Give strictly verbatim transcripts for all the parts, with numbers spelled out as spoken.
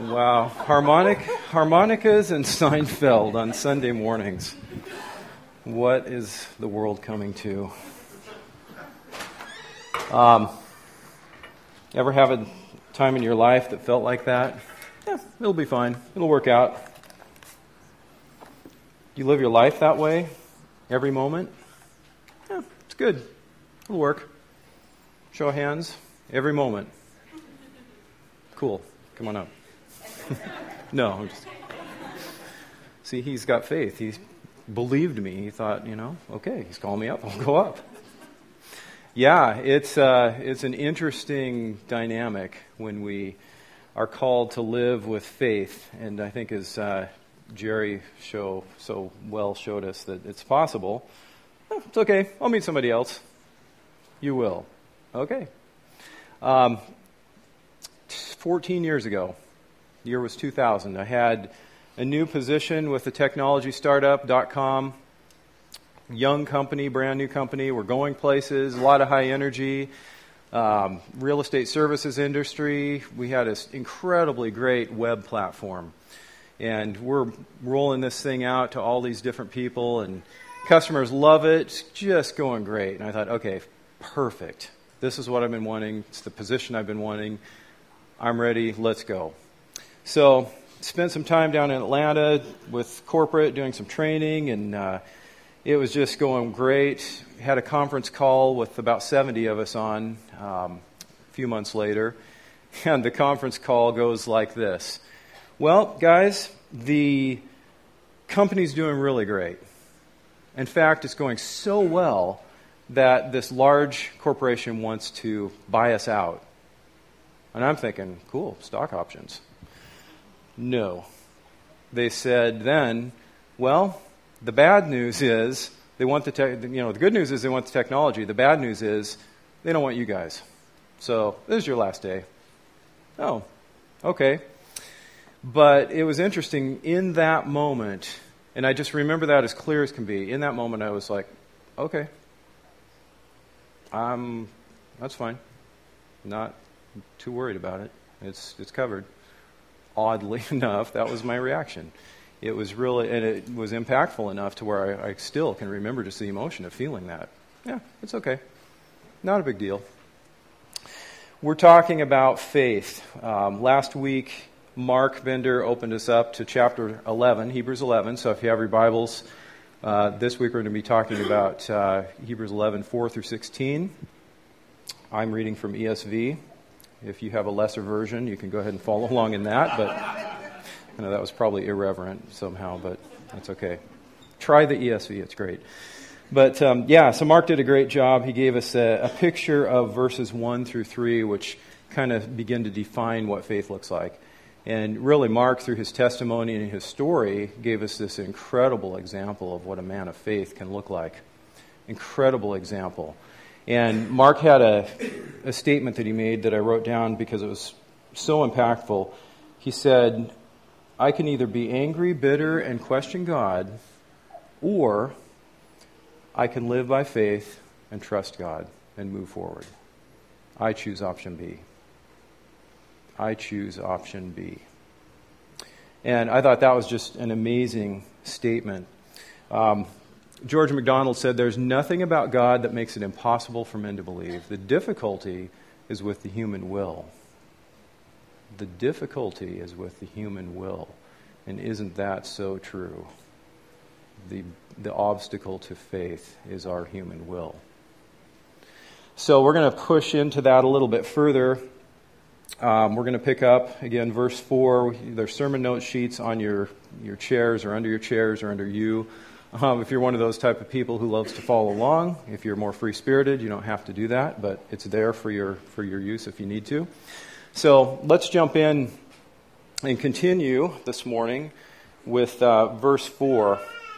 Wow, harmonic harmonicas and Seinfeld on Sunday mornings. What is the world coming to? Um, ever have a time in your life that felt like that? Yeah, it'll be fine. It'll work out. You live your life that way every moment? Yeah, it's good. It'll work. Show of hands. Every moment. Cool. Come on up. No, I'm just... See, he's got faith. He believed me. He thought, you know, okay, he's calling me up. I'll go up. Yeah, it's uh, it's an interesting dynamic when we are called to live with faith. And I think as uh, Jerry show so well showed us that it's possible. Oh, it's okay. I'll meet somebody else. You will. Okay. Um, fourteen years ago, the year was two thousand, I had a new position with the technology startup dot com. Young company, brand new company. We're going places, a lot of high energy. Um, real estate services industry. We had an incredibly great web platform. And we're rolling this thing out to all these different people, and customers love it. It's just going great. And I thought, okay, perfect. This is what I've been wanting. It's the position I've been wanting. I'm ready. Let's go. So, spent some time down in Atlanta with corporate, doing some training, and uh, it was just going great. Had a conference call with about seventy of us on um, a few months later, and the conference call goes like this. Well, guys, the company's doing really great. In fact, it's going so well that this large corporation wants to buy us out. And I'm thinking, cool, stock options. No. They said then, well, the bad news is they want the te- you know, the good news is they want the technology. The bad news is they don't want you guys. So this is your last day. Oh, okay. But it was interesting in that moment, and I just remember that as clear as can be. In that moment, I was like, okay. Um, that's fine. Not too worried about it. It's it's covered. Oddly enough, that was my reaction. It was really, and it was impactful enough to where I, I still can remember just the emotion of feeling that. Yeah, it's okay. Not a big deal. We're talking about faith. Um, last week, Mark Bender opened us up to chapter eleven, Hebrews eleven. So if you have your Bibles, Uh, this week we're going to be talking about uh, Hebrews eleven, four through sixteen. I'm reading from E S V. If you have a lesser version, you can go ahead and follow along in that. But I know that was probably irreverent somehow, but that's okay. Try the E S V. It's great. But um, yeah, so Mark did a great job. He gave us a, a picture of verses one through three, which kind of begin to define what faith looks like. And really, Mark, through his testimony and his story, gave us this incredible example of what a man of faith can look like. Incredible example. And Mark had a, a statement that he made that I wrote down because it was so impactful. He said, I can either be angry, bitter, and question God, or I can live by faith and trust God and move forward. I choose option B. I choose option B. And I thought that was just an amazing statement. Um, George MacDonald said, there's nothing about God that makes it impossible for men to believe. The difficulty is with the human will. The difficulty is with the human will. And isn't that so true? The, the obstacle to faith is our human will. So we're going to push into that a little bit further. Um, we're going to pick up, again, verse four. There's sermon note sheets on your, your chairs or under your chairs or under you. Um, if you're one of those type of people who loves to follow along, if you're more free-spirited, you don't have to do that, but it's there for your for your use if you need to. So let's jump in and continue this morning with uh, verse four.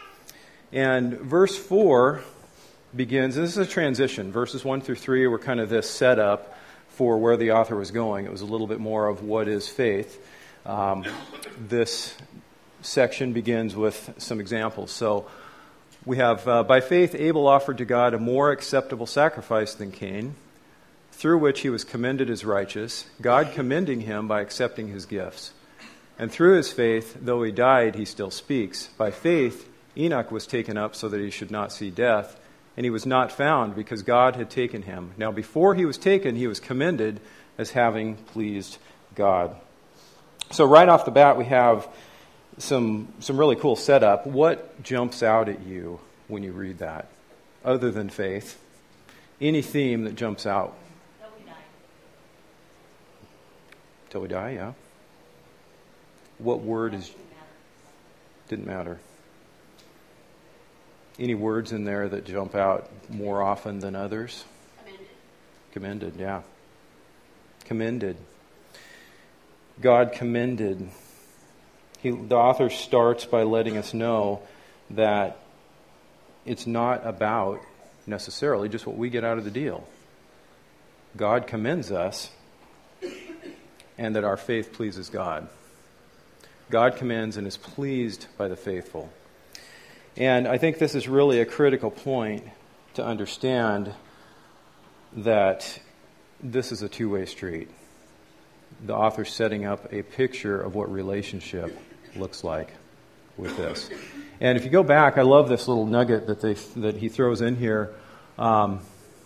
And verse four begins, this is a transition. Verses one through three were kind of this setup for where the author was going. It was a little bit more of what is faith. Um, this section begins with some examples. So we have, uh, by faith, Abel offered to God a more acceptable sacrifice than Cain, through which he was commended as righteous, God commending him by accepting his gifts. And through his faith, though he died, he still speaks. By faith, Enoch was taken up so that he should not see death, and he was not found because God had taken him. Now, before he was taken, he was commended as having pleased God. So right off the bat, we have some some really cool setup. What jumps out at you when you read that, other than faith? Any theme that jumps out? Till we die. Till we die, yeah. What word is... Didn't matter. Didn't matter. Any words in there that jump out more often than others? Commended. Commended, yeah. Commended. God commended. He, the author starts by letting us know that it's not about necessarily just what we get out of the deal. God commends us, and that our faith pleases God. God commends and is pleased by the faithful. And I think this is really a critical point to understand that this is a two-way street. The author's setting up a picture of what relationship looks like with this. And if you go back, I love this little nugget that they that he throws in here um,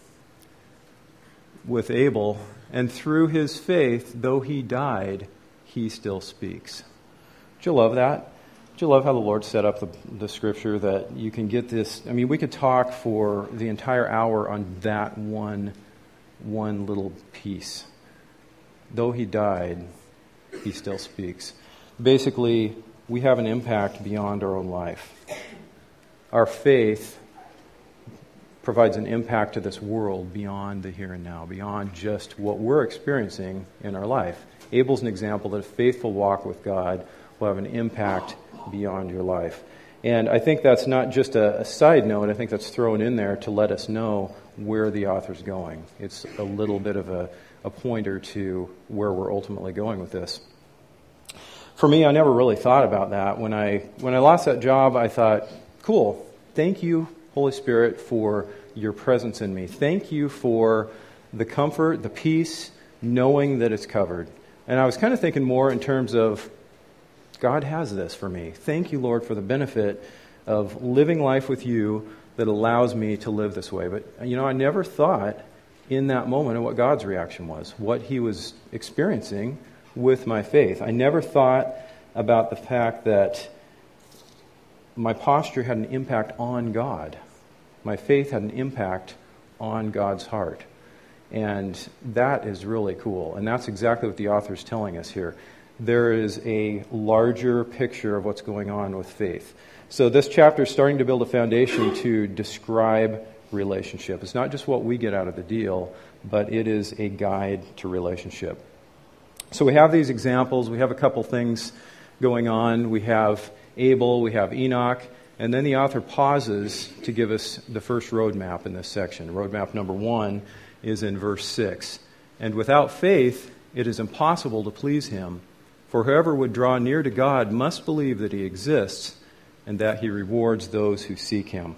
with Abel. And through his faith, though he died, he still speaks. Do you love that? Do you love how the Lord set up the, the scripture that you can get this? I mean, we could talk for the entire hour on that one, one little piece. Though he died, he still speaks. Basically, we have an impact beyond our own life. Our faith provides an impact to this world beyond the here and now, beyond just what we're experiencing in our life. Abel's an example that a faithful walk with God will have an impact beyond your life. And I think that's not just a, a side note. I think that's thrown in there to let us know where the author's going. It's a little bit of a, a pointer to where we're ultimately going with this. For me, I never really thought about that. When I when I lost that job, I thought, cool, thank you, Holy Spirit, for your presence in me. Thank you for the comfort, the peace, knowing that it's covered. And I was kind of thinking more in terms of, God has this for me. Thank you, Lord, for the benefit of living life with you that allows me to live this way. But, you know, I never thought in that moment of what God's reaction was, what he was experiencing with my faith. I never thought about the fact that my posture had an impact on God. My faith had an impact on God's heart. And that is really cool. And that's exactly what the author is telling us here. There is a larger picture of what's going on with faith. So this chapter is starting to build a foundation to describe relationship. It's not just what we get out of the deal, but it is a guide to relationship. So we have these examples. We have a couple things going on. We have Abel, we have Enoch, and then the author pauses to give us the first roadmap in this section. Roadmap number one is in verse six. And without faith, it is impossible to please him. For whoever would draw near to God must believe that he exists and that he rewards those who seek him.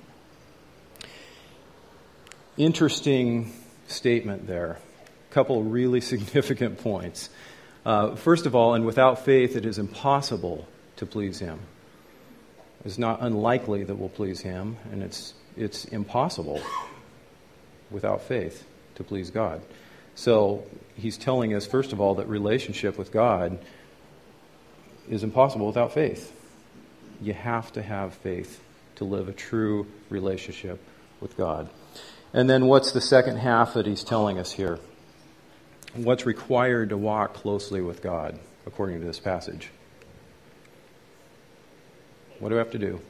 Interesting statement there. A couple really significant points. Uh, first of all, and without faith, it is impossible to please him. It's not unlikely that we'll please him, and it's it's impossible without faith to please God. So he's telling us, first of all, that relationship with God is impossible without faith. You have to have faith to live a true relationship with God. And then what's the second half that he's telling us here? What's required to walk closely with God, according to this passage? What do we have to do?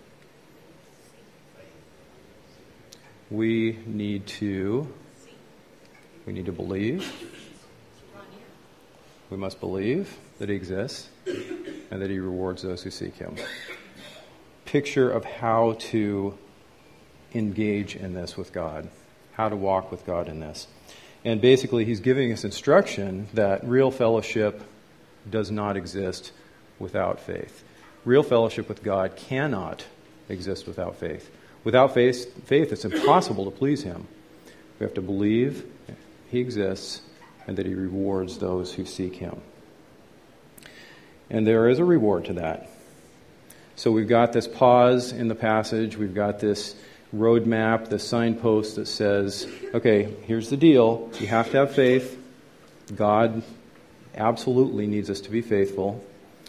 We need to, we need to believe. We must believe that he exists and that he rewards those who seek him. Picture of how to engage in this with God, how to walk with God in this. And basically, he's giving us instruction that real fellowship does not exist without faith. Real fellowship with God cannot exist without faith. Without faith, faith, it's impossible to please him. We have to believe he exists and that he rewards those who seek him. And there is a reward to that. So we've got this pause in the passage. We've got this roadmap, this signpost that says, okay, here's the deal. You have to have faith. God absolutely needs us to be faithful.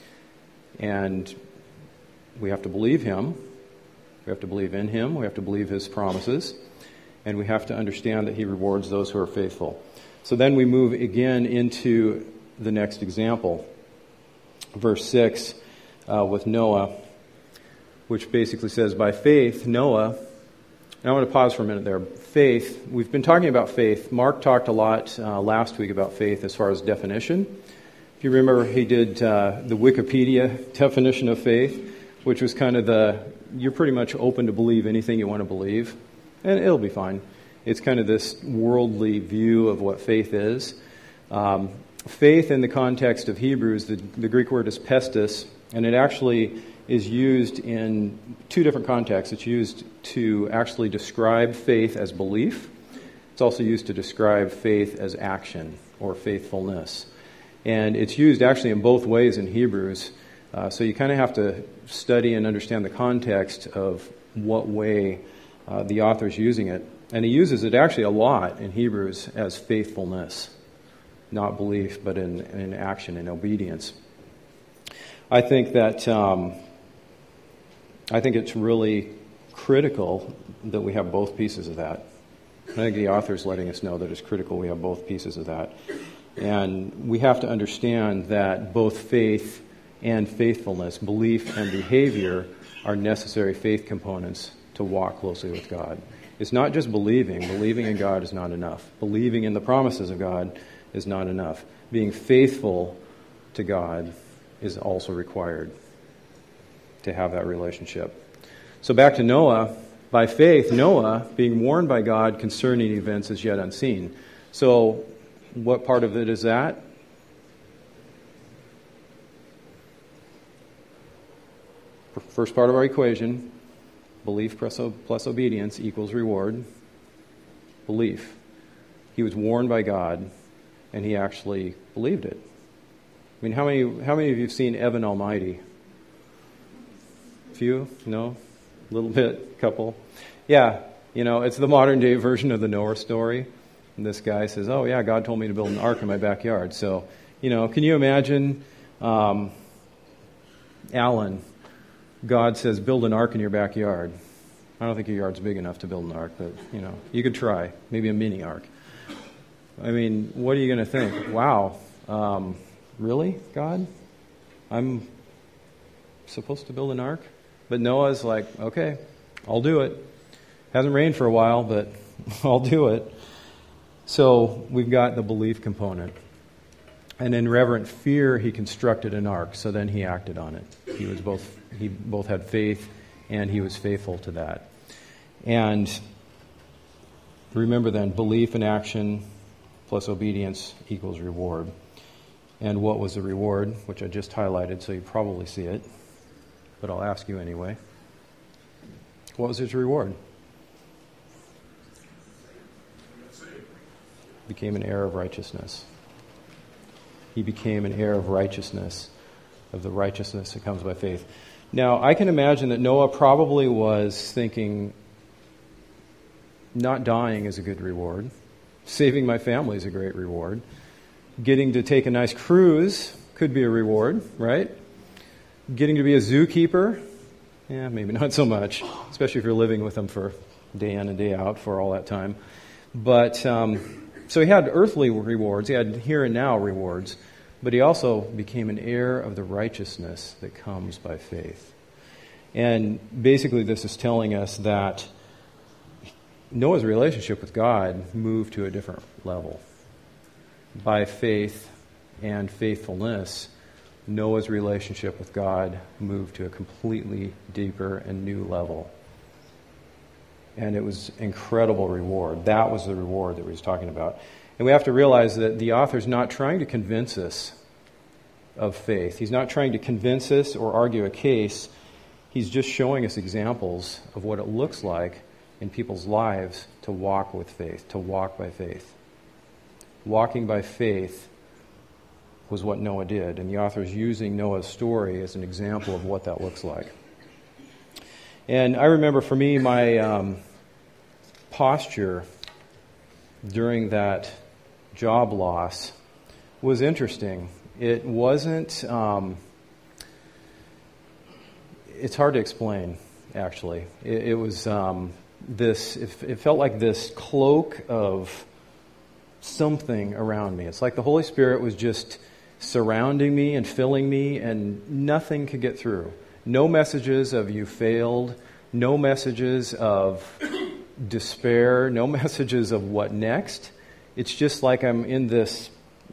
And we have to believe Him. We have to believe in Him. We have to believe His promises. And we have to understand that He rewards those who are faithful. So then we move again into the next example. Verse six uh, with Noah, which basically says, by faith, Noah, and I want to pause for a minute there. Faith, we've been talking about faith. Mark talked a lot uh, last week about faith as far as definition. If you remember, he did uh, the Wikipedia definition of faith, which was kind of the, you're pretty much open to believe anything you want to believe, and it'll be fine. It's kind of this worldly view of what faith is. Um, faith in the context of Hebrews, the, the Greek word is pistis, and it actually is used in two different contexts. It's used to actually describe faith as belief. It's also used to describe faith as action or faithfulness. And it's used actually in both ways in Hebrews. Uh, so you kind of have to study and understand the context of what way uh, the author's using it. And he uses it actually a lot in Hebrews as faithfulness. Not belief, but in, in action, in obedience. I think that um, I think it's really critical that we have both pieces of that. I think the author's letting us know that it's critical we have both pieces of that. And we have to understand that both faith and faithfulness, belief and behavior, are necessary faith components to walk closely with God. It's not just believing. Believing in God is not enough. Believing in the promises of God is not enough. Being faithful to God is also required to have that relationship. So back to Noah. By faith, Noah, being warned by God concerning events as yet unseen. So what part of it is that? First part of our equation, belief plus, plus obedience equals reward. Belief. He was warned by God, and he actually believed it. I mean, how many how many of you have seen Evan Almighty? Few? No? A little bit? Couple? Yeah, you know, it's the modern day version of the Noah story. And this guy says, oh yeah, God told me to build an ark in my backyard. So, you know, can you imagine um, Alan, God says, build an ark in your backyard. I don't think your yard's big enough to build an ark, but, you know, you could try. Maybe a mini ark. I mean, what are you going to think? Wow, um, really, God? I'm supposed to build an ark? But Noah's like, okay, I'll do it. Hasn't rained for a while, but I'll do it. So we've got the belief component. And in reverent fear, he constructed an ark. So then he acted on it. He was both he both had faith, and he was faithful to that. And remember then, belief and action plus obedience equals reward. And what was the reward? Which I just highlighted, so you probably see it. But I'll ask you anyway. What was his reward? Became an heir of righteousness. He became an heir of righteousness, of the righteousness that comes by faith. Now, I can imagine that Noah probably was thinking, not dying is a good reward. Saving my family is a great reward. Getting to take a nice cruise could be a reward, right? Getting to be a zookeeper, yeah, maybe not so much, especially if you're living with them for day in and day out for all that time. But, um, so he had earthly rewards, he had here and now rewards, but he also became an heir of the righteousness that comes by faith. And basically this is telling us that Noah's relationship with God moved to a different level. By faith and faithfulness, Noah's relationship with God moved to a completely deeper and new level. And it was incredible reward. That was the reward that he was talking about. And we have to realize that the author's not trying to convince us of faith. He's not trying to convince us or argue a case. He's just showing us examples of what it looks like in people's lives to walk with faith, to walk by faith. Walking by faith was what Noah did. And the author is using Noah's story as an example of what that looks like. And I remember for me, my um, posture during that job loss was interesting. It wasn't, um, it's hard to explain, actually. It, it was um, this, it, it felt like this cloak of something around me. It's like the Holy Spirit was just surrounding me and filling me, and nothing could get through. No messages of you failed, no messages of despair, no messages of what next. It's just like I'm in this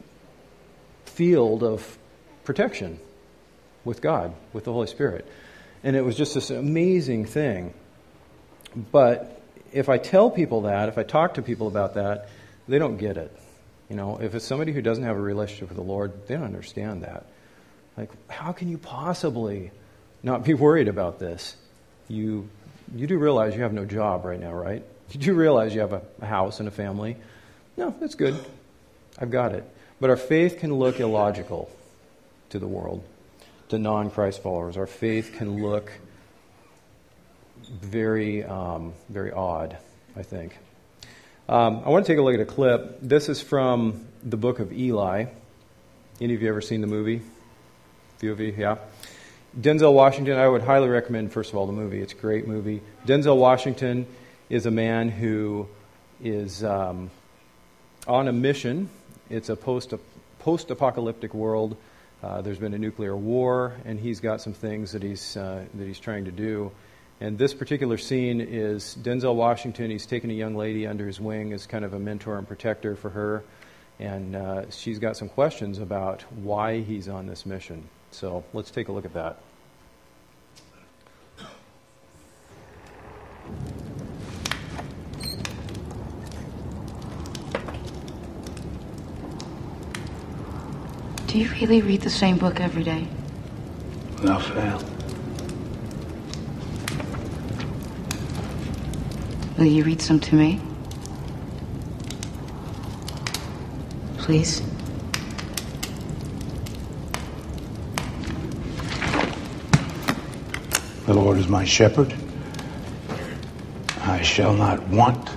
field of protection with God, with the Holy Spirit. And it was just this amazing thing. But if I tell people that, if I talk to people about that, they don't get it. You know, if it's somebody who doesn't have a relationship with the Lord, they don't understand that. Like, how can you possibly not be worried about this? You you do realize you have no job right now, right? You do realize you have a, a house and a family. No, that's good. I've got it. But our faith can look illogical to the world, to non-Christ followers. Our faith can look very, um, very odd, I think. Um, I want to take a look at a clip. This is from the book of Eli. Any of you ever seen the movie? A few of you, yeah. Denzel Washington, I would highly recommend, first of all, the movie. It's a great movie. Denzel Washington is a man who is um, on a mission. It's a post post-apocalyptic world. Uh, there's been a nuclear war, and he's got some things that he's uh, that he's trying to do. And this particular scene is Denzel Washington. He's taken a young lady under his wing as kind of a mentor and protector for her, and uh, she's got some questions about why he's on this mission. So let's take a look at that. Do you really read the same book every day? Without fail. Will you read some to me? Please? The Lord is my shepherd. I shall not want.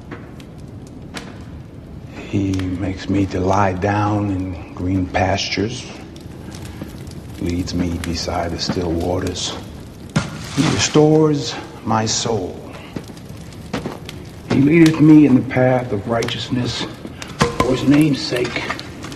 He makes me to lie down in green pastures, leads me beside the still waters. He restores my soul. He leadeth me in the path of righteousness for his name's sake.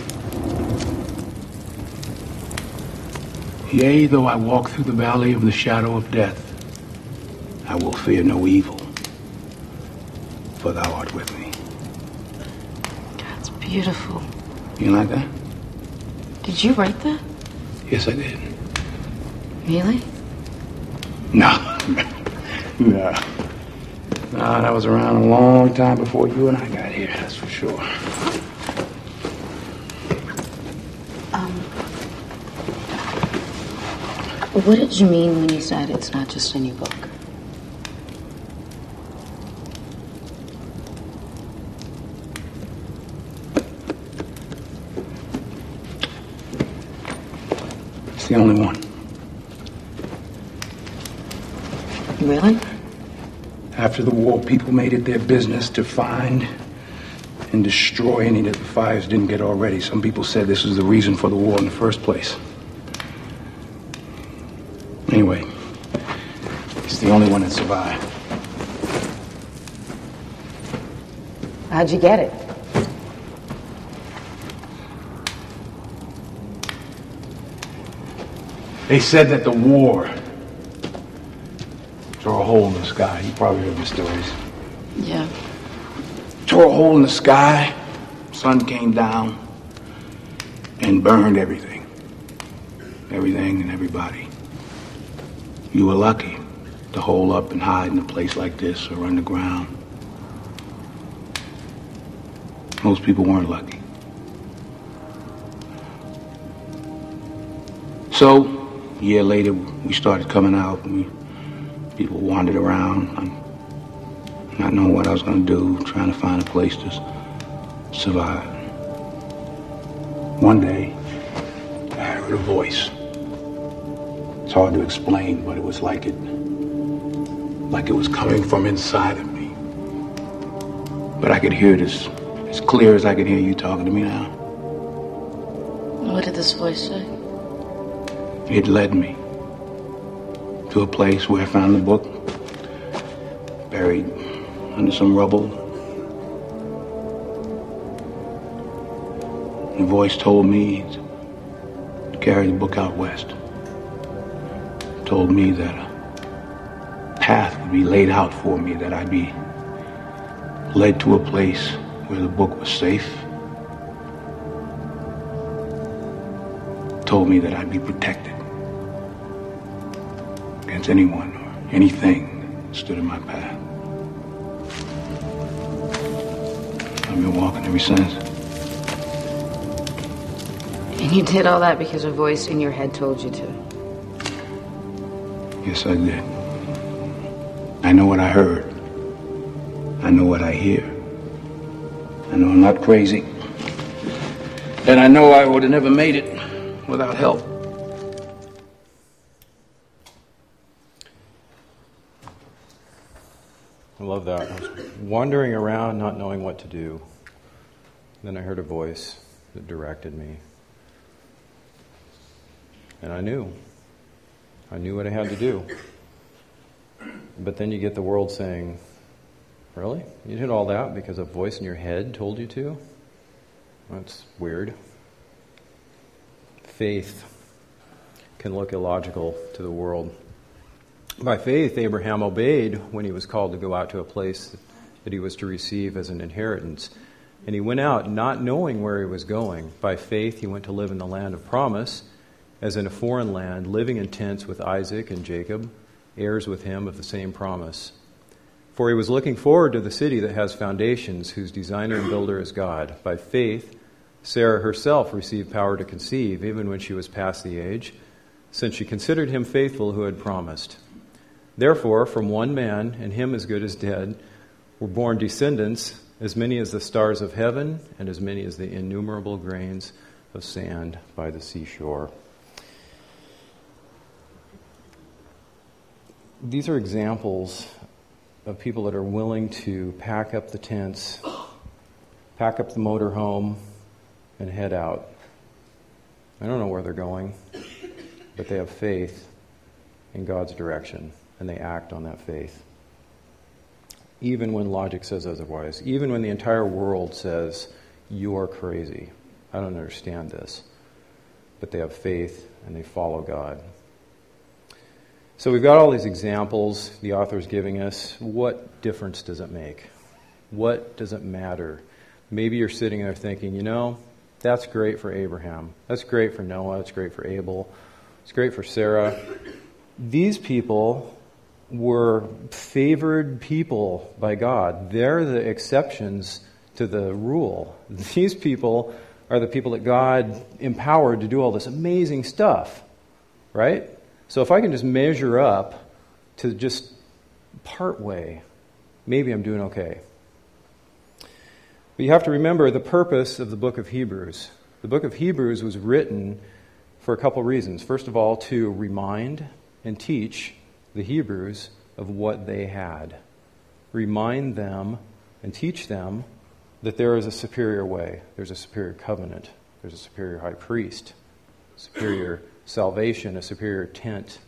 Yea, though I walk through the valley of the shadow of death, I will fear no evil, for thou art with me. That's beautiful. You like that? Did you write that? Yes, I did. Really? No. No. No, that was around a long time before you and I got here, that's for sure. Um, what did you mean when you said it's not just a new book? It's the only one. Really? After the war, people made it their business to find and destroy any that the fires didn't get already. Some people said this was the reason for the war in the first place. Anyway, it's the only one that survived. How'd you get it? They said that the war tore a hole in the sky. You probably heard the stories. Yeah. Tore a hole in the sky, sun came down and burned everything. Everything and everybody. You were lucky to hole up and hide in a place like this or underground. Most people weren't lucky. So, a year later, we started coming out. And we, people wandered around, not knowing what I was going to do, trying to find a place to survive. One day, heard a voice. It's hard to explain, but it was like it, like it was coming from inside of me. But I could hear it as, as clear as I could hear you talking to me now. What did this voice say? It led me to a place where I found the book, buried under some rubble. The voice told me to carry the book out west. Told me that a path would be laid out for me, that I'd be led to a place where the book was safe. Told me that I'd be protected against anyone or anything that stood in my path. I've been walking ever since. And you did all that because a voice in your head told you to? Yes, I did. I know what I heard. I know what I hear. I know I'm not crazy. And I know I would have never made it without help. I love that. I was wandering around not knowing what to do. Then I heard a voice that directed me. And I knew. I knew what I had to do. But then you get the world saying, really? You did all that because a voice in your head told you to? That's weird. Faith can look illogical to the world. By faith, Abraham obeyed when he was called to go out to a place that he was to receive as an inheritance. And he went out not knowing where he was going. By faith, he went to live in the land of promise, as in a foreign land, living in tents with Isaac and Jacob, heirs with him of the same promise. For he was looking forward to the city that has foundations, whose designer and builder is God. By faith, Sarah herself received power to conceive, even when she was past the age, since she considered him faithful who had promised. Therefore, from one man, and him as good as dead, were born descendants, as many as the stars of heaven, and as many as the innumerable grains of sand by the seashore. These are examples of people that are willing to pack up the tents, pack up the motorhome, and head out. I don't know where they're going, but they have faith in God's direction, and they act on that faith. Even when logic says otherwise, even when the entire world says, you are crazy, I don't understand this. But they have faith and they follow God. So we've got all these examples the author's giving us. What difference does it make? What does it matter? Maybe you're sitting there thinking, you know, that's great for Abraham. That's great for Noah. It's great for Abel. It's great for Sarah. These people were favored people by God. They're the exceptions to the rule. These people are the people that God empowered to do all this amazing stuff, right? So if I can just measure up to just part way, maybe I'm doing okay. But you have to remember the purpose of the book of Hebrews. The book of Hebrews was written for a couple reasons. First of all, to remind and teach the Hebrews of what they had. Remind them and teach them that there is a superior way. There's a superior covenant. There's a superior high priest. Superior salvation, a superior tent.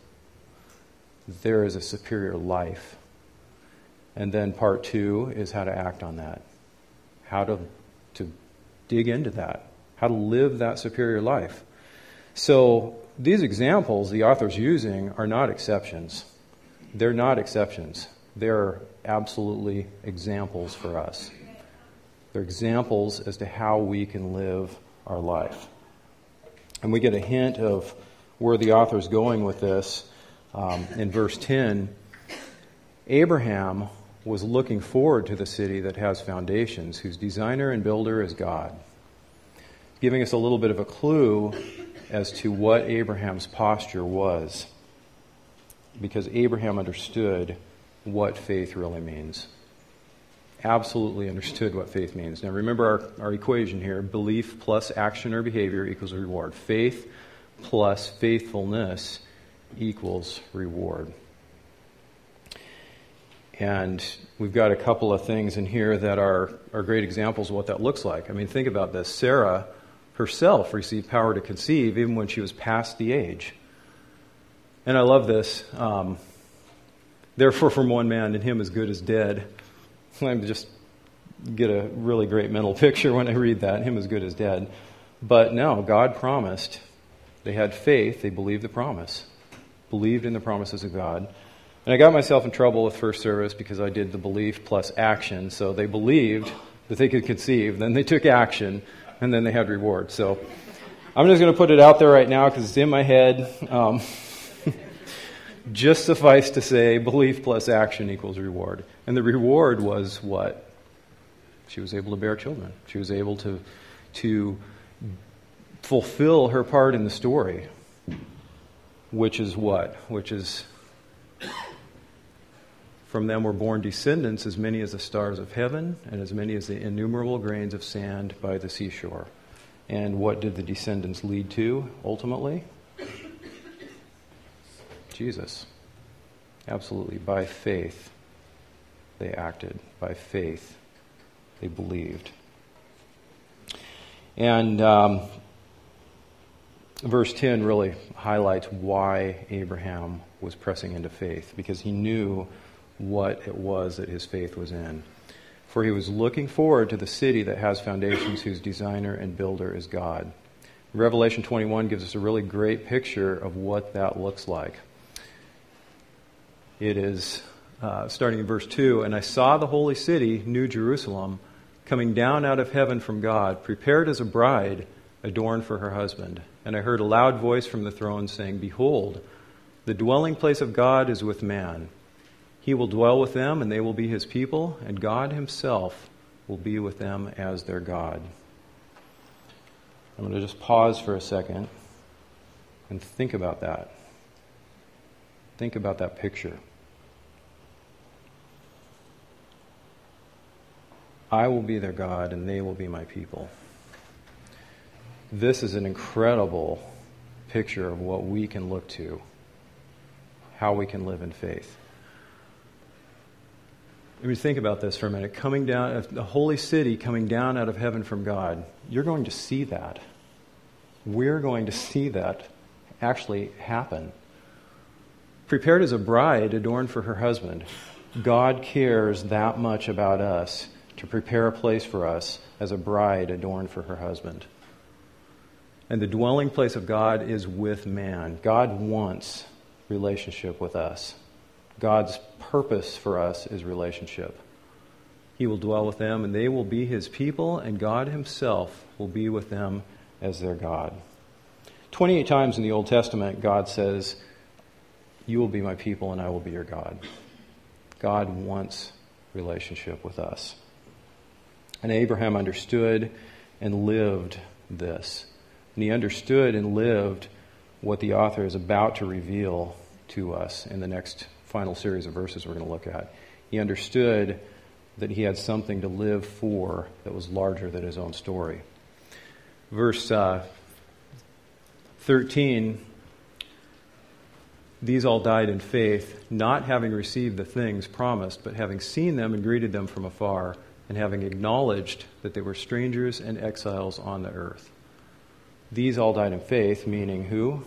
There is a superior life. And then part two is how to act on that. How to, to dig into that. How to live that superior life. So these examples the author's using are not exceptions. They're not exceptions. They're absolutely examples for us. They're examples as to how we can live our life. And we get a hint of where the author's going with this um, in verse ten. Abraham was looking forward to the city that has foundations, whose designer and builder is God. Giving us a little bit of a clue as to what Abraham's posture was. Because Abraham understood what faith really means. Absolutely understood what faith means. Now remember our, our equation here. Belief plus action or behavior equals reward. Faith plus faithfulness equals reward. And we've got a couple of things in here that are, are great examples of what that looks like. I mean, think about this. Sarah herself received power to conceive even when she was past the age. And I love this. Um, Therefore, from one man, and him as good as dead. I just get a really great mental picture when I read that. Him as good as dead. But no, God promised. They had faith. They believed the promise. Believed in the promises of God. And I got myself in trouble with first service because I did the belief plus action. So they believed that they could conceive. Then they took action. And then they had reward. So I'm just going to put it out there right now because it's in my head. Um, just suffice to say, belief plus action equals reward. And the reward was what? She was able to bear children. She was able to, to fulfill her part in the story. Which is what? Which is, from them were born descendants as many as the stars of heaven and as many as the innumerable grains of sand by the seashore. And what did the descendants lead to ultimately? Jesus. Absolutely. By faith, they acted. By faith, they believed. And um, verse ten really highlights why Abraham was pressing into faith, because he knew what it was that his faith was in. For he was looking forward to the city that has foundations, whose designer and builder is God. Revelation twenty-one gives us a really great picture of what that looks like. It is, uh, starting in verse two, and I saw the holy city, New Jerusalem, coming down out of heaven from God, prepared as a bride, adorned for her husband. And I heard a loud voice from the throne saying, Behold, the dwelling place of God is with man. He will dwell with them, and they will be his people, and God himself will be with them as their God. I'm going to just pause for a second and think about that. Think about that picture. I will be their God, and they will be my people. This is an incredible picture of what we can look to, how we can live in faith. I mean, think about this for a minute. Coming down, the holy city coming down out of heaven from God. You're going to see that. We're going to see that actually happen. Prepared as a bride adorned for her husband. God cares that much about us to prepare a place for us as a bride adorned for her husband. And the dwelling place of God is with man. God wants relationship with us. God's purpose for us is relationship. He will dwell with them, and they will be his people, and God himself will be with them as their God. twenty-eight times in the Old Testament, God says, you will be my people, and I will be your God. God wants relationship with us. And Abraham understood and lived this. And he understood and lived what the author is about to reveal to us in the next final series of verses we're going to look at. He understood that he had something to live for that was larger than his own story. Verse uh, thirteen, these all died in faith, not having received the things promised, but having seen them and greeted them from afar, and having acknowledged that they were strangers and exiles on the earth. These all died in faith, meaning who?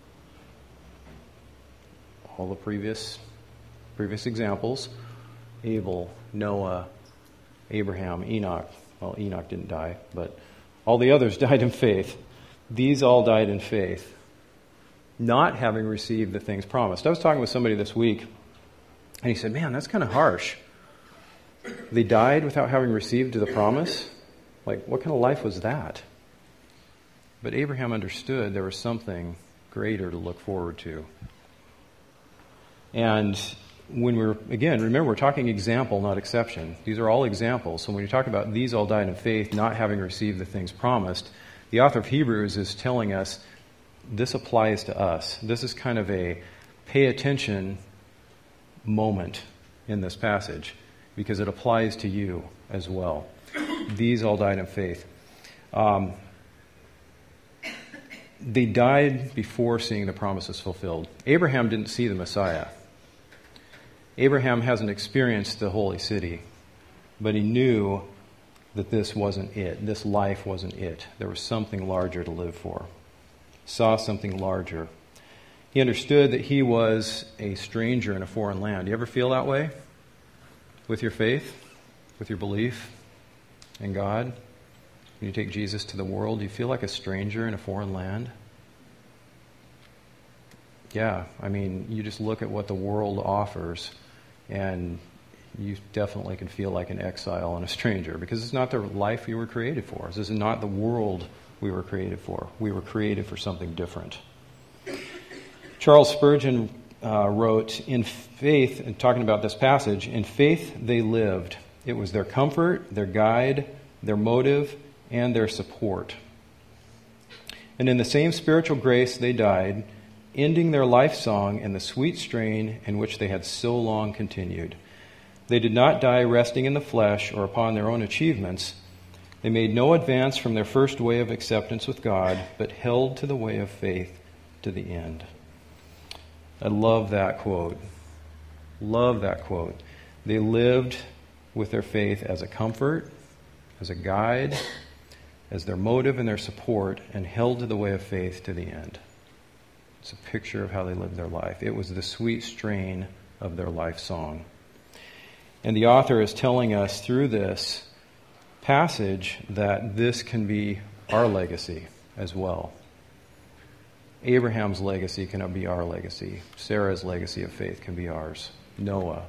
All the previous previous examples. Abel, Noah, Abraham, Enoch. Well, Enoch didn't die, but all the others died in faith. These all died in faith, not having received the things promised. I was talking with somebody this week, and he said, man, that's kind of harsh. They died without having received the promise? Like, what kind of life was that? But Abraham understood there was something greater to look forward to. And when we're, again, remember, we're talking example, not exception. These are all examples. So when you talk about these all died in faith, not having received the things promised, the author of Hebrews is telling us this applies to us. This is kind of a pay attention moment in this passage because it applies to you as well. These all died in faith. Um, they died before seeing the promises fulfilled. Abraham didn't see the Messiah. Abraham hasn't experienced the holy city, but he knew that this wasn't it. This life wasn't it. There was something larger to live for. Saw something larger. He understood that he was a stranger in a foreign land. Do you ever feel that way? With your faith? With your belief in God? When you take Jesus to the world, do you feel like a stranger in a foreign land? Yeah, I mean, you just look at what the world offers, and you definitely can feel like an exile and a stranger, because it's not the life we were created for. This is not the world we were created for. We were created for something different. Charles Spurgeon uh, wrote, in faith, and talking about this passage, in faith they lived. It was their comfort, their guide, their motive, and their support. And in the same spiritual grace they died, ending their life song in the sweet strain in which they had so long continued. They did not die resting in the flesh or upon their own achievements. They made no advance from their first way of acceptance with God, but held to the way of faith to the end. I love that quote. Love that quote. They lived with their faith as a comfort, as a guide, as their motive and their support, and held to the way of faith to the end. It's a picture of how they lived their life. It was the sweet strain of their life song. And the author is telling us through this passage that this can be our legacy as well. Abraham's legacy can be our legacy. Sarah's legacy of faith can be ours. Noah.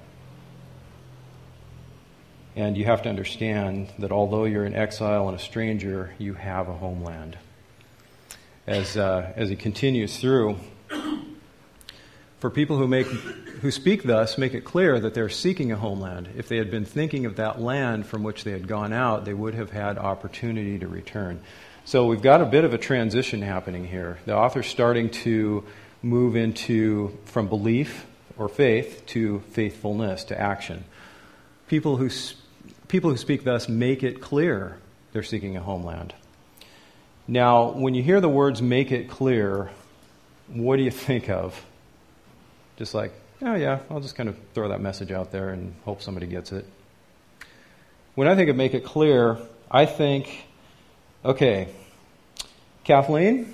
And you have to understand that although you're an exile and a stranger, you have a homeland. As uh, as he continues through, for people who make who speak thus, make it clear that they're seeking a homeland. If they had been thinking of that land from which they had gone out, they would have had opportunity to return. So we've got a bit of a transition happening here. The author's starting to move into from belief or faith to faithfulness, to action. People who people who speak thus make it clear they're seeking a homeland. Now, when you hear the words "make it clear," what do you think of? Just like, oh yeah, I'll just kind of throw that message out there and hope somebody gets it. When I think of "make it clear," I think, okay, Kathleen,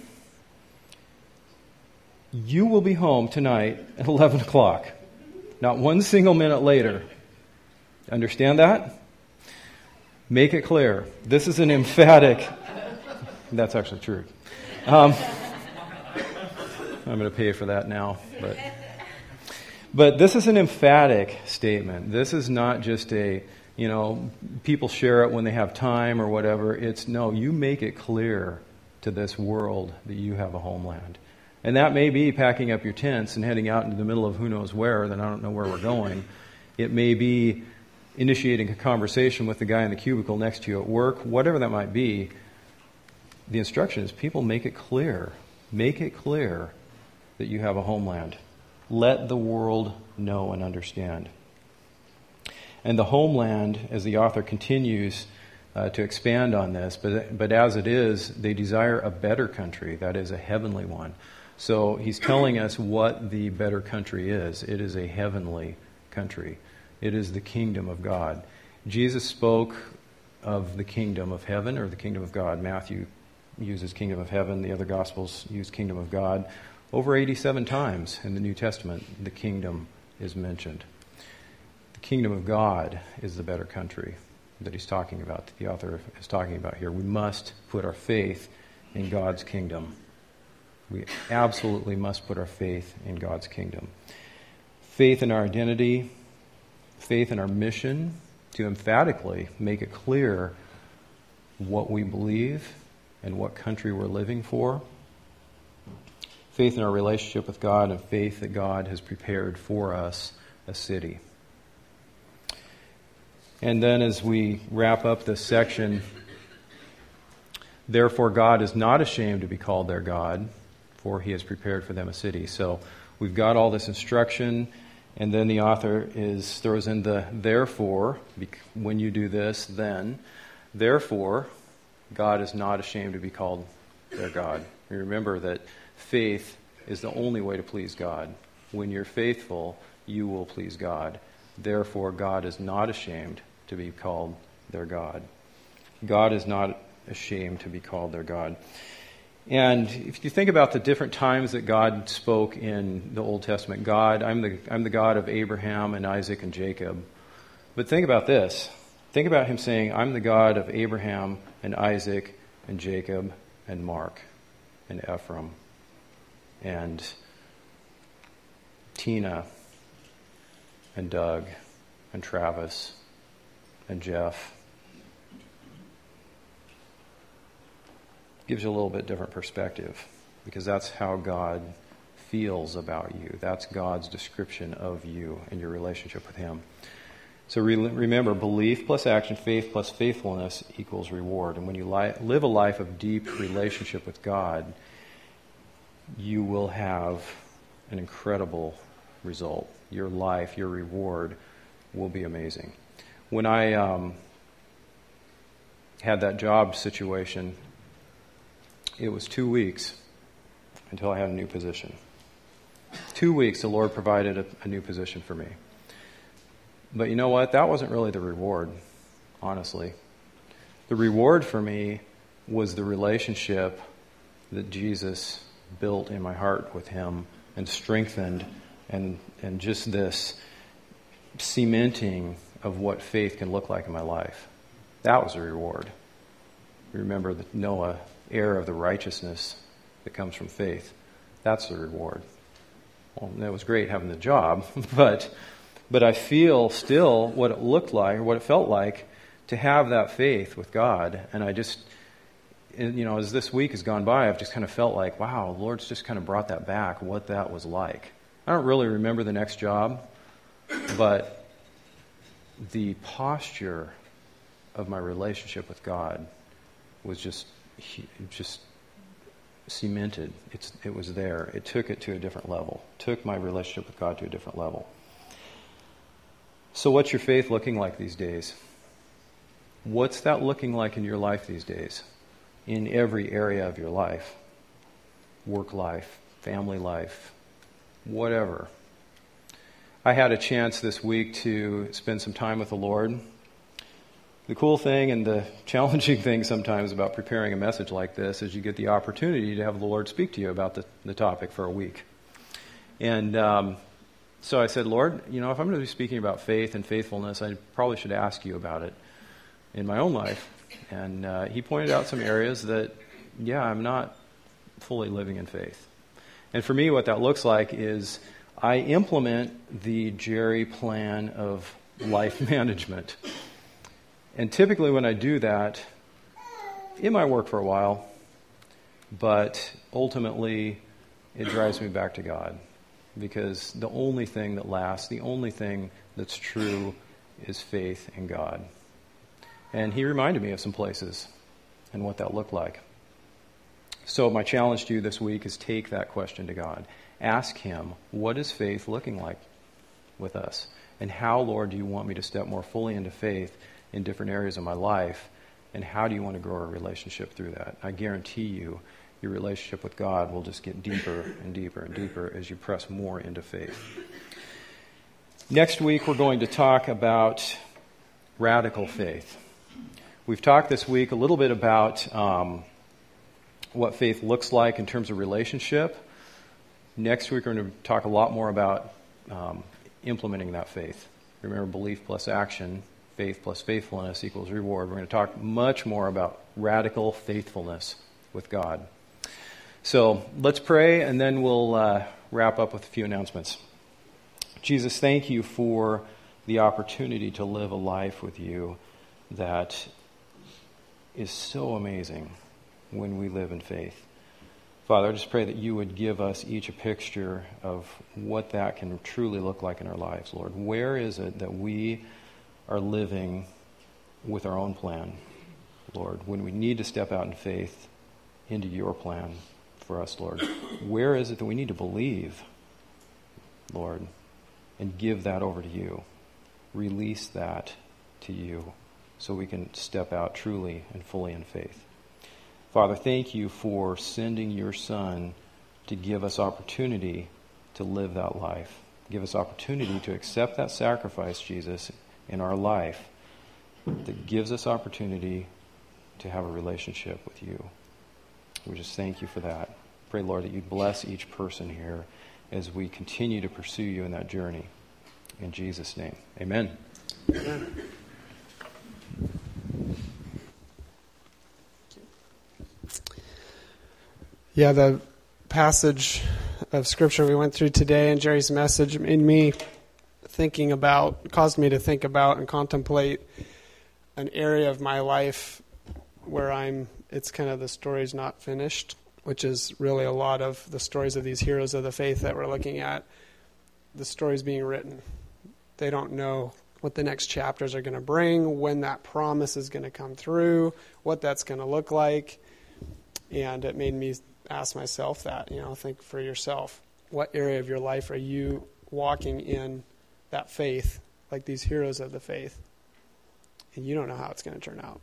you will be home tonight at eleven o'clock. Not one single minute later. Understand that? Make it clear. This is an emphatic... That's actually true. Um, I'm going to pay for that now. But, but this is an emphatic statement. This is not just a, you know, people share it when they have time or whatever. It's, no, you make it clear to this world that you have a homeland. And that may be packing up your tents and heading out into the middle of who knows where, then I don't know where we're going. It may be initiating a conversation with the guy in the cubicle next to you at work, whatever that might be. The instruction is people make it clear. Make it clear that you have a homeland. Let the world know and understand. And the homeland, as the author continues uh, to expand on this, but, but as it is, they desire a better country, that is a heavenly one. So he's telling us what the better country is. It is a heavenly country. It is the kingdom of God. Jesus spoke of the kingdom of heaven or the kingdom of God. Matthew uses kingdom of heaven. The other Gospels use kingdom of God. Over eighty-seven times in the New Testament, the kingdom is mentioned. The kingdom of God is the better country that he's talking about, that the author is talking about here. We must put our faith in God's kingdom. We absolutely must put our faith in God's kingdom. Faith in our identity, faith in our mission, to emphatically make it clear what we believe and what country we're living for. Faith in our relationship with God, and faith that God has prepared for us a city. And then as we wrap up this section, therefore God is not ashamed to be called their God, for he has prepared for them a city. So we've got all this instruction, and then the author is throws in the therefore, when you do this, then, therefore, God is not ashamed to be called their God. You remember that faith is the only way to please God. When you're faithful, you will please God. Therefore, God is not ashamed to be called their God. God is not ashamed to be called their God. And if you think about the different times that God spoke in the Old Testament, God, I'm the, I'm the God of Abraham and Isaac and Jacob. But think about this. Think about him saying, I'm the God of Abraham and Isaac and Jacob and Mark and Ephraim and Tina and Doug and Travis and Jeff. Gives you a little bit different perspective, because that's how God feels about you. That's God's description of you and your relationship with him. So re- remember, belief plus action, faith plus faithfulness equals reward. And when you li- live a life of deep relationship with God, you will have an incredible result. Your life, your reward will be amazing. When I um, had that job situation, it was two weeks until I had a new position. Two weeks the Lord provided a, a new position for me. But you know what? That wasn't really the reward, honestly. The reward for me was the relationship that Jesus built in my heart with him and strengthened, and, and just this cementing of what faith can look like in my life. That was the reward. Remember that Noah, heir of the righteousness that comes from faith. That's the reward. Well, that was great having the job, but but I feel still what it looked like, or what it felt like, to have that faith with God. And I just, you know, as this week has gone by, I've just kind of felt like, wow, the Lord's just kind of brought that back, what that was like. I don't really remember the next job, but the posture of my relationship with God was just just cemented. It's, it was there. It took it to a different level. Took my relationship with God to a different level. So what's your faith looking like these days? What's that looking like in your life these days? In every area of your life. Work life, family life, whatever. I had a chance this week to spend some time with the Lord. The cool thing and the challenging thing sometimes about preparing a message like this is you get the opportunity to have the Lord speak to you about the, the topic for a week. And um, so I said, Lord, you know, if I'm going to be speaking about faith and faithfulness, I probably should ask you about it in my own life. And uh, he pointed out some areas that, yeah, I'm not fully living in faith. And for me, what that looks like is I implement the Jerry plan of life management. And typically when I do that, it might work for a while, but ultimately it drives me back to God, because the only thing that lasts, the only thing that's true is faith in God. And he reminded me of some places and what that looked like. So my challenge to you this week is take that question to God. Ask him, what is faith looking like with us? And how, Lord, do you want me to step more fully into faith in different areas of my life, and how do you want to grow our relationship through that? I guarantee you, your relationship with God will just get deeper and deeper and deeper as you press more into faith. Next week, we're going to talk about radical faith. We've talked this week a little bit about um, what faith looks like in terms of relationship. Next week, we're going to talk a lot more about um, implementing that faith. Remember, belief plus action, faith plus faithfulness equals reward. We're going to talk much more about radical faithfulness with God. So let's pray, and then we'll uh, wrap up with a few announcements. Jesus, thank you for the opportunity to live a life with you that is so amazing when we live in faith. Father, I just pray that you would give us each a picture of what that can truly look like in our lives, Lord. Where is it that we are living with our own plan, Lord, when we need to step out in faith into your plan for us, Lord? Where is it that we need to believe, Lord, and give that over to you? Release that to you so we can step out truly and fully in faith. Father, thank you for sending your Son to give us opportunity to live that life. Give us opportunity to accept that sacrifice, Jesus, in our life that gives us opportunity to have a relationship with you. We just thank you for that. Pray, Lord, that you bless each person here as we continue to pursue you in that journey. In Jesus' name, amen. Amen. Yeah, the passage of Scripture we went through today and Jerry's message made me thinking about, caused me to think about and contemplate an area of my life where I'm, it's kind of the story's not finished, which is really a lot of the stories of these heroes of the faith that we're looking at. The story's being written. They don't know what the next chapters are going to bring, when that promise is going to come through, what that's going to look like. And it made me ask myself that, you know, think for yourself. What area of your life are you walking in that faith, like these heroes of the faith? And you don't know how it's going to turn out.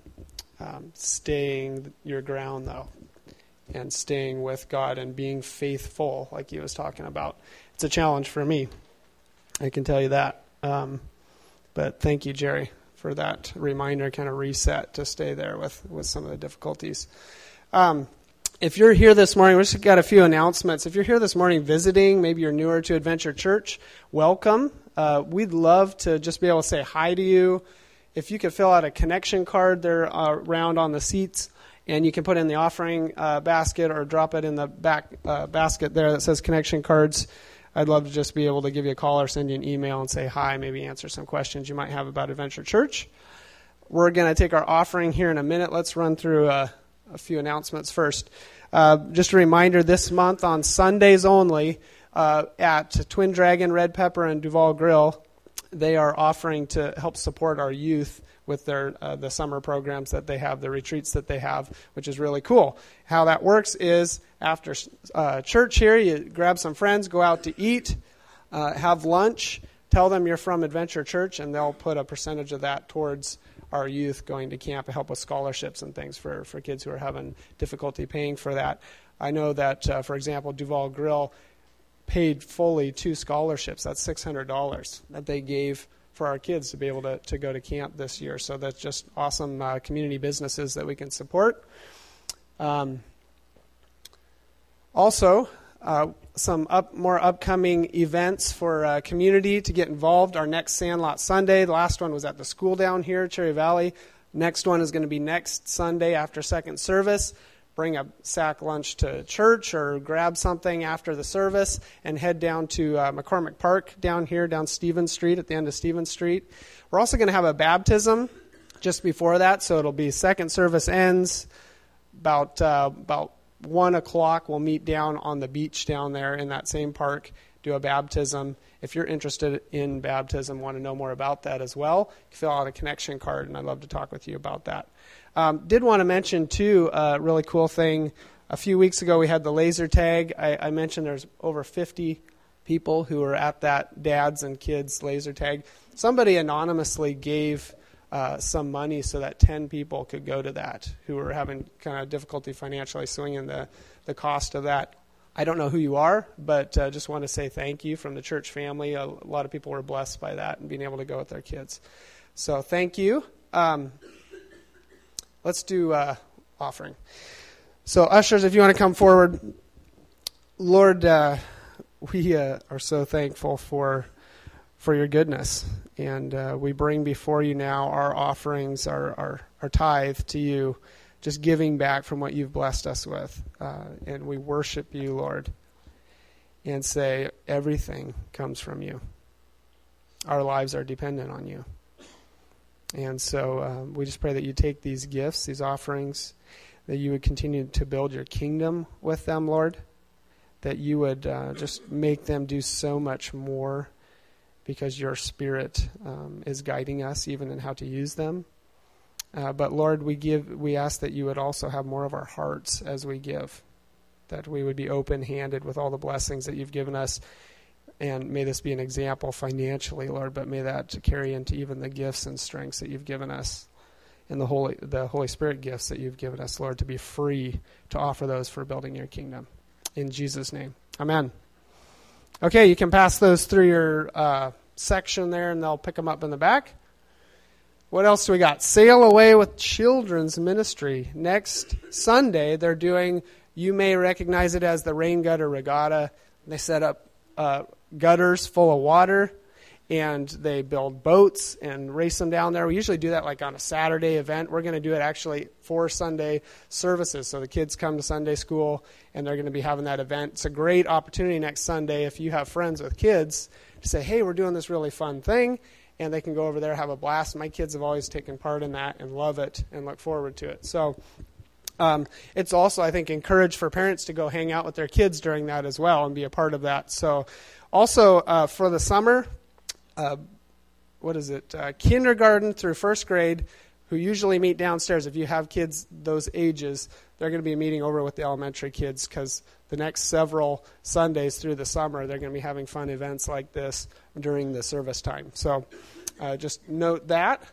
Um, staying your ground, though, and staying with God and being faithful, like he was talking about. It's a challenge for me. I can tell you that. Um, but thank you, Jerry, for that reminder, kind of reset to stay there with, with some of the difficulties. Um, if you're here this morning, we just got a few announcements. If you're here this morning visiting, maybe you're newer to Adventure Church, welcome. Uh, we'd love to just be able to say hi to you. If you could fill out a connection card, they're uh, around on the seats, and you can put it in the offering uh, basket or drop it in the back uh, basket there that says connection cards. I'd love to just be able to give you a call or send you an email and say hi, maybe answer some questions you might have about Adventure Church. We're going to take our offering here in a minute. Let's run through a, a few announcements first. Uh, just a reminder, this month on Sundays only uh, at Twin Dragon, Red Pepper, and Duval Grill, they are offering to help support our youth with their uh, the summer programs that they have, the retreats that they have, which is really cool. How that works is after uh, church here, you grab some friends, go out to eat, uh, have lunch, tell them you're from Adventure Church, and they'll put a percentage of that towards our youth going to camp and help with scholarships and things for, for kids who are having difficulty paying for that. I know that, uh, for example, Duval Grill paid fully two scholarships. That's six hundred dollars that they gave for our kids to be able to, to go to camp this year. So that's just awesome uh, community businesses that we can support. Um, also, uh, some up, more upcoming events for uh, community to get involved. Our next Sandlot Sunday, the last one was at the school down here, Cherry Valley. Next one is going to be next Sunday after second service. Bring a sack lunch to church or grab something after the service and head down to uh, McCormick Park down here, down Stevens Street, at the end of Stevens Street. We're also going to have a baptism just before that, so it'll be second service ends about uh, about one o'clock. We'll meet down on the beach down there in that same park, do a baptism. If you're interested in baptism, want to know more about that as well, you fill out a connection card, and I'd love to talk with you about that. Um, did want to mention, too, a really cool thing. A few weeks ago, we had the laser tag. I, I mentioned there's over fifty people who were at that dads and kids laser tag. Somebody anonymously gave uh, some money so that ten people could go to that who were having kind of difficulty financially swinging the, the cost of that. I don't know who you are, but uh, just want to say thank you from the church family. A, a lot of people were blessed by that and being able to go with their kids. So thank you. Um, let's do uh, offering. So ushers, if you want to come forward. Lord, uh, we uh, are so thankful for for your goodness. And uh, we bring before you now our offerings, our, our, our tithe to you, just giving back from what you've blessed us with. Uh, and we worship you, Lord, and say everything comes from you. Our lives are dependent on you. And so um, we just pray that you take these gifts, these offerings, that you would continue to build your kingdom with them, Lord, that you would uh, just make them do so much more because your Spirit um, is guiding us even in how to use them. Uh, but Lord, we give, we ask that you would also have more of our hearts as we give, that we would be open-handed with all the blessings that you've given us. And may this be an example financially, Lord, but may that carry into even the gifts and strengths that you've given us. and the Holy the Holy Spirit gifts that you've given us, Lord, to be free to offer those for building your kingdom. In Jesus' name, amen. Okay, you can pass those through your uh, section there, and they'll pick them up in the back. What else do we got? Sail Away with Children's Ministry. Next Sunday, they're doing, you may recognize it as the Rain Gutter Regatta. They set up uh, gutters full of water, and they build boats and race them down there. We usually do that like on a Saturday event. We're going to do it actually for Sunday services. So the kids come to Sunday school, and they're going to be having that event. It's a great opportunity next Sunday if you have friends with kids to say, hey, we're doing this really fun thing. And they can go over there, have a blast. My kids have always taken part in that and love it and look forward to it. So um, it's also, I think, encouraged for parents to go hang out with their kids during that as well and be a part of that. So also uh, for the summer, uh, what is it, uh, kindergarten through first grade, who usually meet downstairs. If you have kids those ages, they're going to be meeting over with the elementary kids because the next several Sundays through the summer, they're going to be having fun events like this during the service time. So uh, just note that.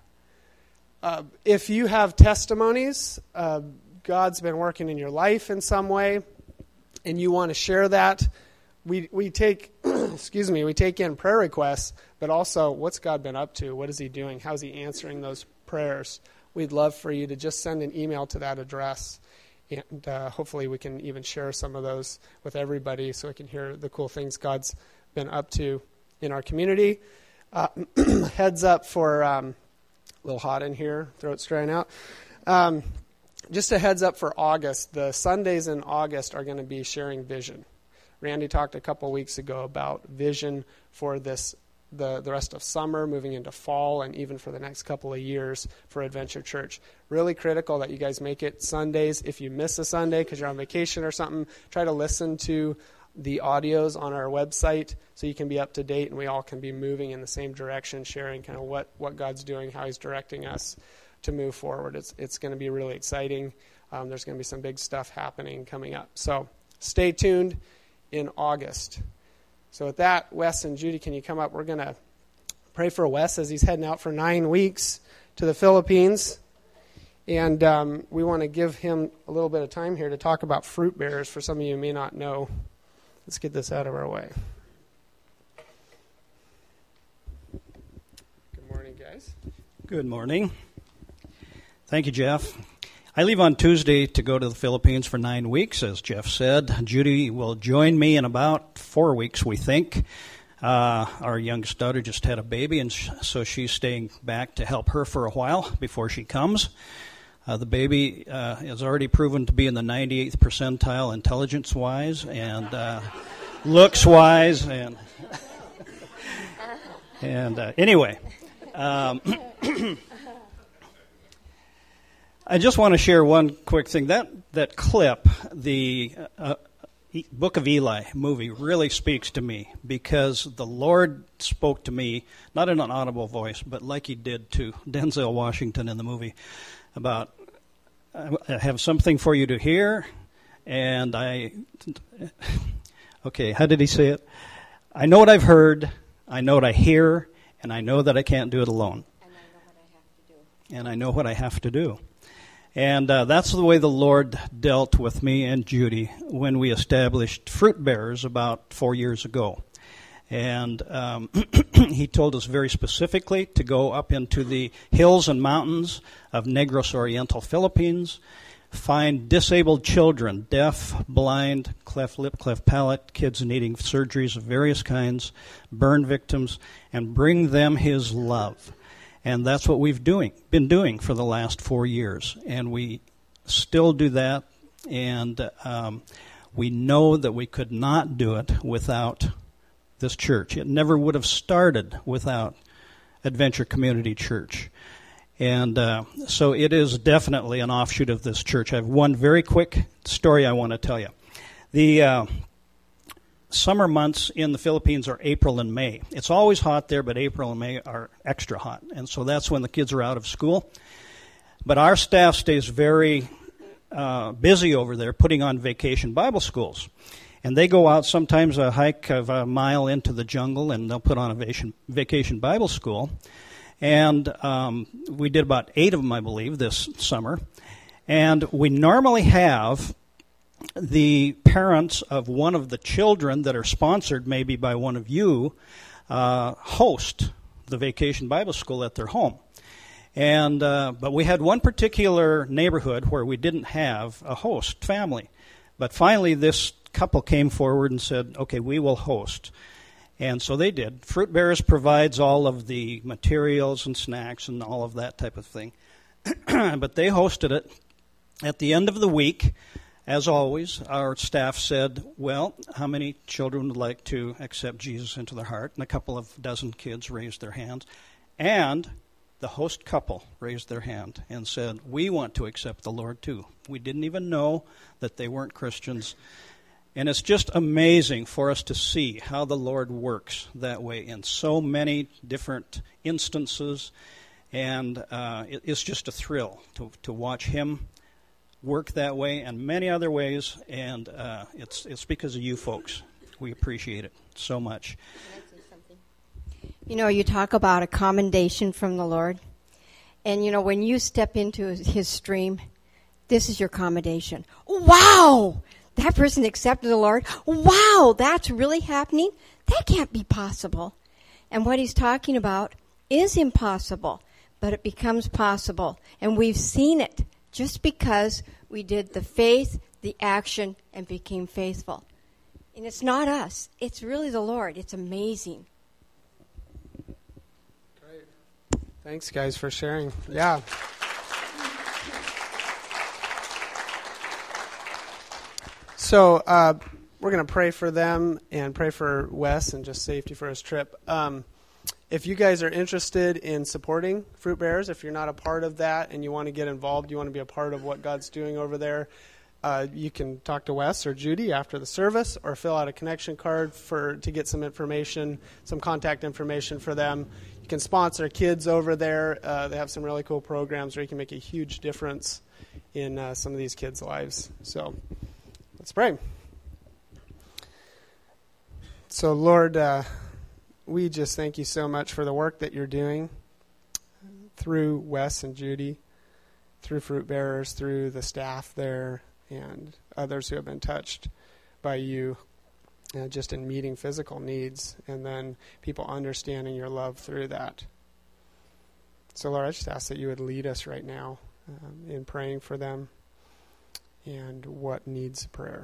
Uh, if you have testimonies, uh, God's been working in your life in some way, and you want to share that, we we take, excuse me, we take in prayer requests, but also what's God been up to? What is he doing? How's he answering those prayers? We'd love for you to just send an email to that address. And uh, hopefully we can even share some of those with everybody so we can hear the cool things God's been up to in our community. Uh, heads up for, um, a little hot in here, throat's drying out. Um, just a heads up for August. The Sundays in August are going to be sharing vision. Randy talked a couple weeks ago about vision for this the, the rest of summer, moving into fall, and even for the next couple of years for Adventure Church. Really critical that you guys make it Sundays. If you miss a Sunday because you're on vacation or something, try to listen to the audios on our website so you can be up to date and we all can be moving in the same direction, sharing kind of what, what God's doing, how he's directing us to move forward. It's, it's going to be really exciting. Um, there's going to be some big stuff happening coming up. So stay tuned in August. So with that, Wes and Judy, can you come up? We're going to pray for Wes as he's heading out for nine weeks to the Philippines. And um, we want to give him a little bit of time here to talk about fruit bearers. For some of you who may not know, let's get this out of our way. Good morning, guys. Good morning. Thank you, Jeff. I leave on Tuesday to go to the Philippines for nine weeks, as Jeff said. Judy will join me in about four weeks, we think. Uh, our youngest daughter just had a baby, and sh- so she's staying back to help her for a while before she comes. Uh, the baby uh, has already proven to be in the ninety-eighth percentile intelligence-wise and uh, looks-wise. And, and uh, anyway... Um, I just want to share one quick thing. That that clip, the uh, Book of Eli movie, really speaks to me because the Lord spoke to me, not in an audible voice, but like he did to Denzel Washington in the movie, about, I have something for you to hear, and I, okay, how did he say it? I know what I've heard, I know what I hear, and I know that I can't do it alone. And I know what I have to do. And uh, that's the way the Lord dealt with me and Judy when we established Fruit Bearers about four years ago. And um, he told us very specifically to go up into the hills and mountains of Negros Oriental, Philippines, find disabled children, deaf, blind, cleft lip, cleft palate, kids needing surgeries of various kinds, burn victims, and bring them his love. And that's what we've doing, been doing for the last four years. And we still do that. And um, we know that we could not do it without this church. It never would have started without Adventure Community Church. And uh, so it is definitely an offshoot of this church. I have one very quick story I want to tell you. The... Uh, Summer months in the Philippines are April and May. It's always hot there, but April and May are extra hot. And so that's when the kids are out of school. But our staff stays very uh, busy over there putting on vacation Bible schools. And they go out sometimes a hike of a mile into the jungle, and they'll put on a vacation, vacation Bible school. And um, we did about eight of them, I believe, this summer. And we normally have the parents of one of the children that are sponsored maybe by one of you uh, host the Vacation Bible School at their home. And uh, but we had one particular neighborhood where we didn't have a host family. But finally this couple came forward and said, okay, we will host. And so they did. Fruit Bearers provides all of the materials and snacks and all of that type of thing. But they hosted it. At the end of the week, as always, our staff said, well, how many children would like to accept Jesus into their heart? And a couple of dozen kids raised their hands. And the host couple raised their hand and said, we want to accept the Lord too. We didn't even know that they weren't Christians. And it's just amazing for us to see how the Lord works that way in so many different instances. And uh, it, it's just a thrill to, to watch Him work that way and many other ways. And uh, it's, it's because of you folks. We appreciate it so much. You know, you talk about a commendation from the Lord. And, you know, when you step into His stream, this is your commendation. Wow! That person accepted the Lord. Wow, that's really happening? That can't be possible. And what He's talking about is impossible, but it becomes possible. And we've seen it just because we did the faith, the action, and became faithful. And it's not us. It's really the Lord. It's amazing. Great. Thanks, guys, for sharing. Yeah. So uh, we're going to pray for them and pray for Wes and just safety for his trip. Um, if you guys are interested in supporting Fruit Bearers, if you're not a part of that and you want to get involved, you want to be a part of what God's doing over there, uh, you can talk to Wes or Judy after the service or fill out a connection card for to get some information, some contact information for them. You can sponsor kids over there. Uh, they have some really cool programs where you can make a huge difference in uh, some of these kids' lives. So let's pray. So, Lord, uh, we just thank you so much for the work that you're doing through Wes and Judy, through Fruit Bearers, through the staff there, and others who have been touched by you uh, just in meeting physical needs, and then people understanding your love through that. So, Lord, I just ask that you would lead us right now um, in praying for them and what needs prayer.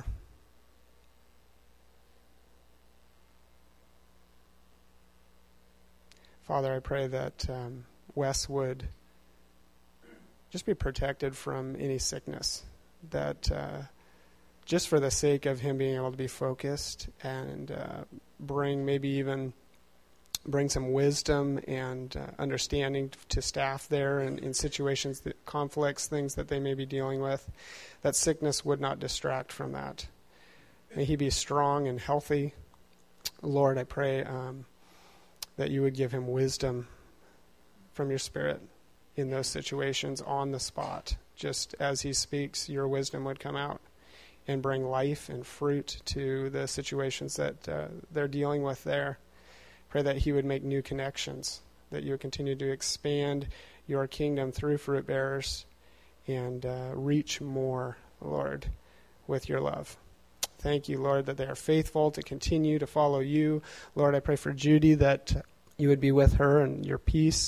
Father, I pray that um, Wes would just be protected from any sickness, that uh, just for the sake of him being able to be focused and uh, bring maybe even bring some wisdom and uh, understanding to staff there in, in situations, that conflicts, things that they may be dealing with, that sickness would not distract from that. May he be strong and healthy. Lord, I pray um, that you would give him wisdom from your Spirit in those situations on the spot. Just as he speaks, your wisdom would come out and bring life and fruit to the situations that uh, they're dealing with there. Pray that he would make new connections, that you would continue to expand your kingdom through Fruit Bearers and uh, reach more, Lord, with your love. Thank you, Lord, that they are faithful to continue to follow you. Lord, I pray for Judy that you would be with her and your peace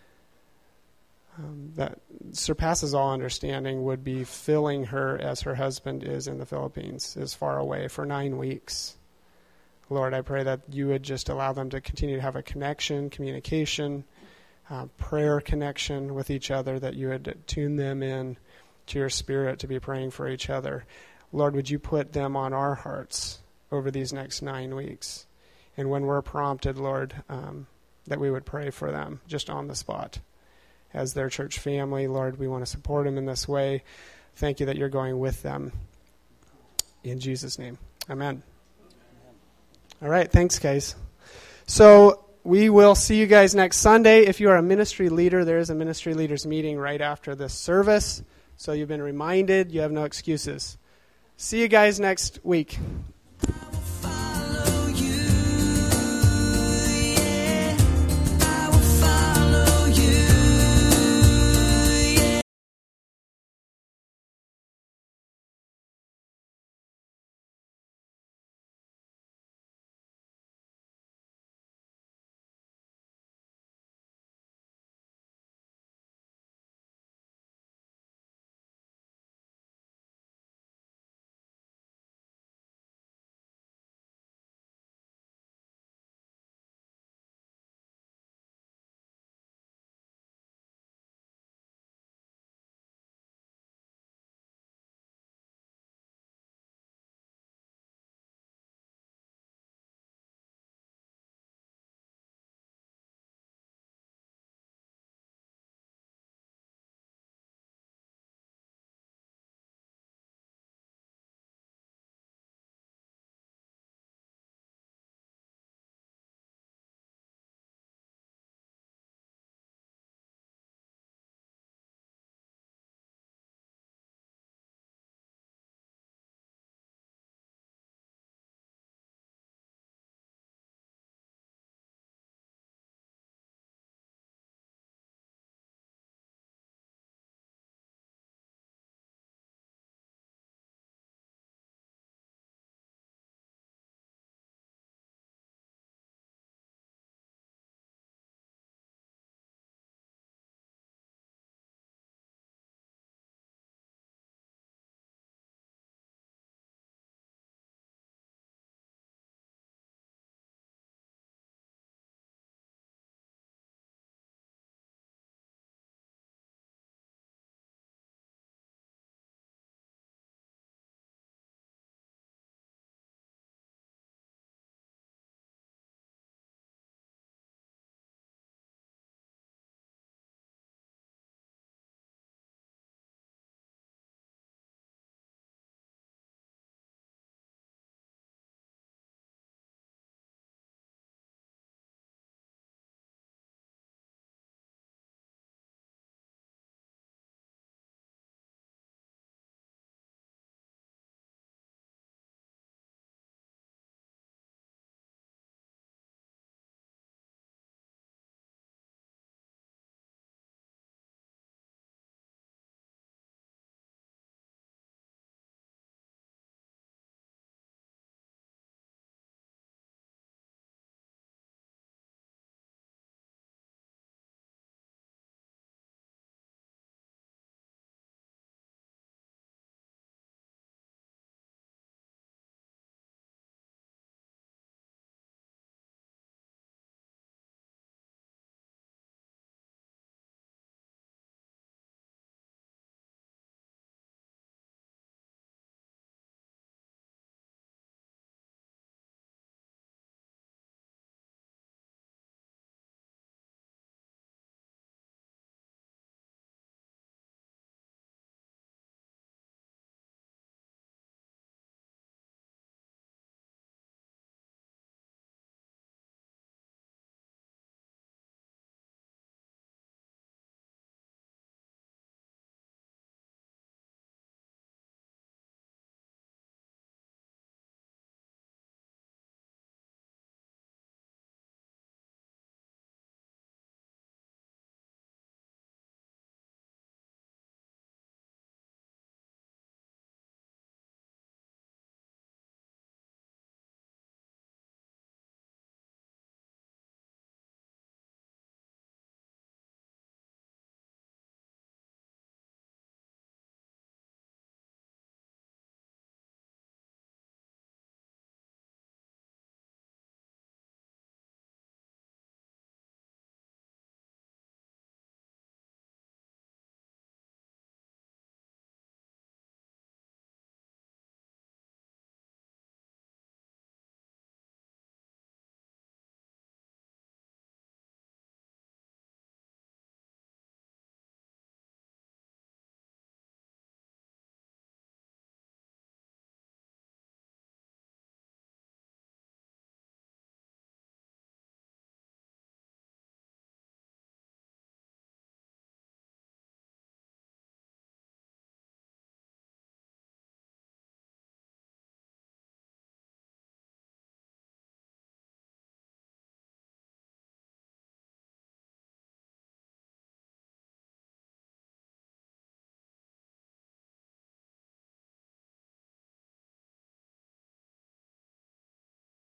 um, that surpasses all understanding would be filling her as her husband is in the Philippines, is far away for nine weeks. Lord, I pray that you would just allow them to continue to have a connection, communication, uh, prayer connection with each other, that you would tune them in to your Spirit to be praying for each other. Lord, would you put them on our hearts over these next nine weeks? And when we're prompted, Lord, um, that we would pray for them just on the spot. As their church family, Lord, we want to support them in this way. Thank you that you're going with them. In Jesus' name, amen. All right, thanks, guys. So we will see you guys next Sunday. If you are a ministry leader, there is a ministry leaders meeting right after this service. So you've been reminded, you have no excuses. See you guys next week.